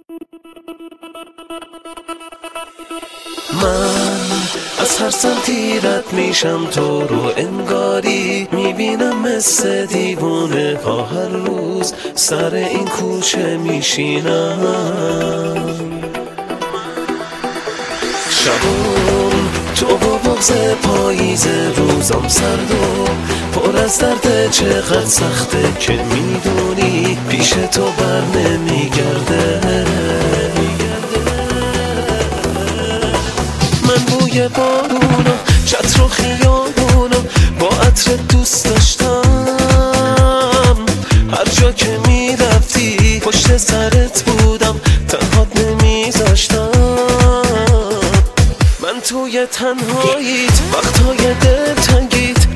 من از هر سمتی رد میشم تو رو انگاری میبینم مثل دیوونه ها هر روز سر این کوچه میشینم. شبون تو با بغض پاییز روزم سرد و پر از درد چقدر سخته که میدونی پیش تو بر نمیگرده. من بوی بارونو چتر و خیابونو با عطر دوست داشتم. هر جا که میرفتی پشت سرت بودم تنهات نمیذاشتم. من توی تنهاییت وقتهای دلتنگیت